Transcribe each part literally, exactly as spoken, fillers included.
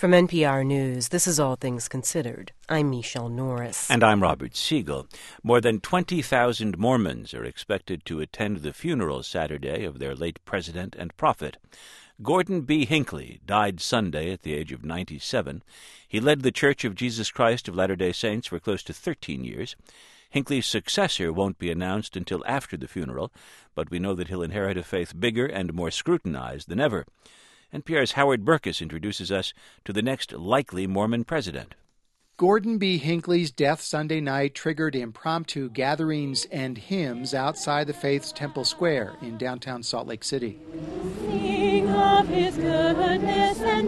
From N P R News, this is All Things Considered. I'm Michelle Norris. And I'm Robert Siegel. More than twenty thousand Mormons are expected to attend the funeral Saturday of their late president and prophet. Gordon B. Hinckley died Sunday at the age of ninety-seven. He led the Church of Jesus Christ of Latter-day Saints for close to thirteen years. Hinckley's successor won't be announced until after the funeral, but we know that he'll inherit a faith bigger and more scrutinized than ever. N P R's Howard Burkus introduces us to the next likely Mormon president. Gordon B. Hinckley's death Sunday night triggered impromptu gatherings and hymns outside the Faith's Temple Square in downtown Salt Lake City. Sing of his goodness and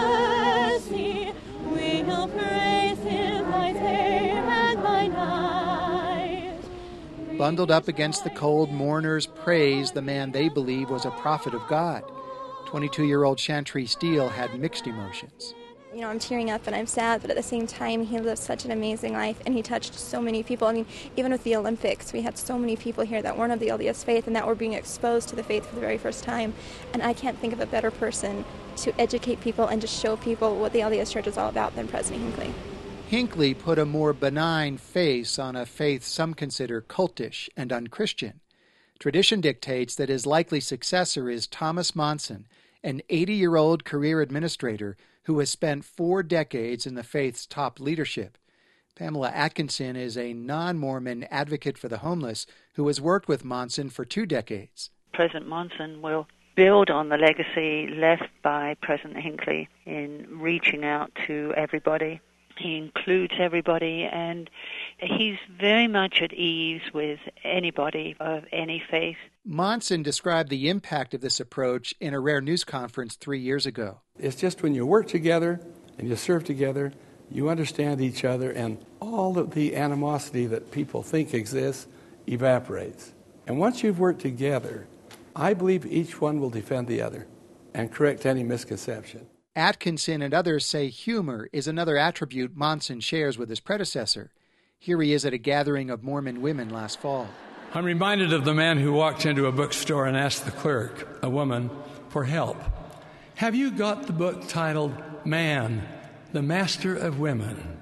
mercy, we'll praise him by day and by night. Bundled up against the cold, mourners praised the man they believe was a prophet of God. twenty-two-year-old Chantry Steele had mixed emotions. You know, I'm tearing up and I'm sad, but at the same time, he lived such an amazing life and he touched so many people. I mean, even with the Olympics, we had so many people here that weren't of the L D S faith and that were being exposed to the faith for the very first time. And I can't think of a better person to educate people and to show people what the L D S Church is all about than President Hinckley. Hinckley put a more benign face on a faith some consider cultish and unchristian. Tradition dictates that his likely successor is Thomas Monson, an eighty-year-old career administrator who has spent four decades in the faith's top leadership. Pamela Atkinson is a non-Mormon advocate for the homeless who has worked with Monson for two decades. President Monson will build on the legacy left by President Hinckley in reaching out to everybody. He includes everybody, and he's very much at ease with anybody of any faith. Monson described the impact of this approach in a rare news conference three years ago. It's just when you work together and you serve together, you understand each other, and all of the animosity that people think exists evaporates. And once you've worked together, I believe each one will defend the other and correct any misconception. Atkinson and others say humor is another attribute Monson shares with his predecessor. Here he is at a gathering of Mormon women last fall. I'm reminded of the man who walked into a bookstore and asked the clerk, a woman, for help. Have you got the book titled Man, the Master of Women?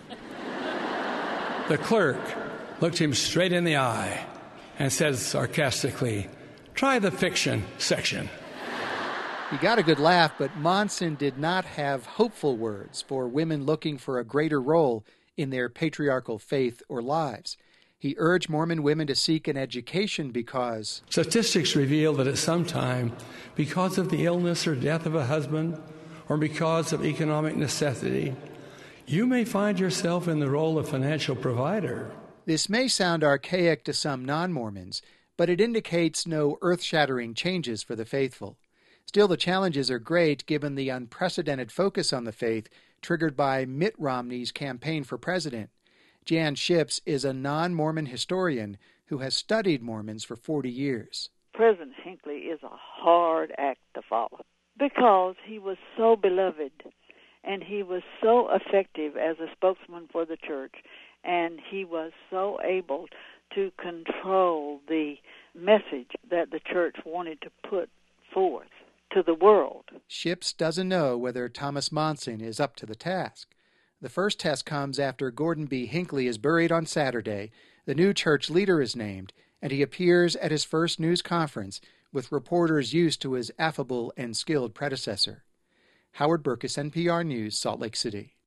The clerk looked him straight in the eye and said sarcastically, try the fiction section. He got a good laugh, but Monson did not have hopeful words for women looking for a greater role in their patriarchal faith or lives. He urged Mormon women to seek an education because statistics reveal that at some time, because of the illness or death of a husband, or because of economic necessity, you may find yourself in the role of financial provider. This may sound archaic to some non-Mormons, but it indicates no earth-shattering changes for the faithful. Still, the challenges are great given the unprecedented focus on the faith triggered by Mitt Romney's campaign for president. Jan Ships is a non-Mormon historian who has studied Mormons for forty years. President Hinckley is a hard act to follow because he was so beloved and he was so effective as a spokesman for the church, and he was so able to control the message that the church wanted to put forth to the world. Ships doesn't know whether Thomas Monson is up to the task. The first test comes after Gordon B. Hinckley is buried on Saturday, the new church leader is named, and he appears at his first news conference with reporters used to his affable and skilled predecessor. Howard Burkus, N P R News, Salt Lake City.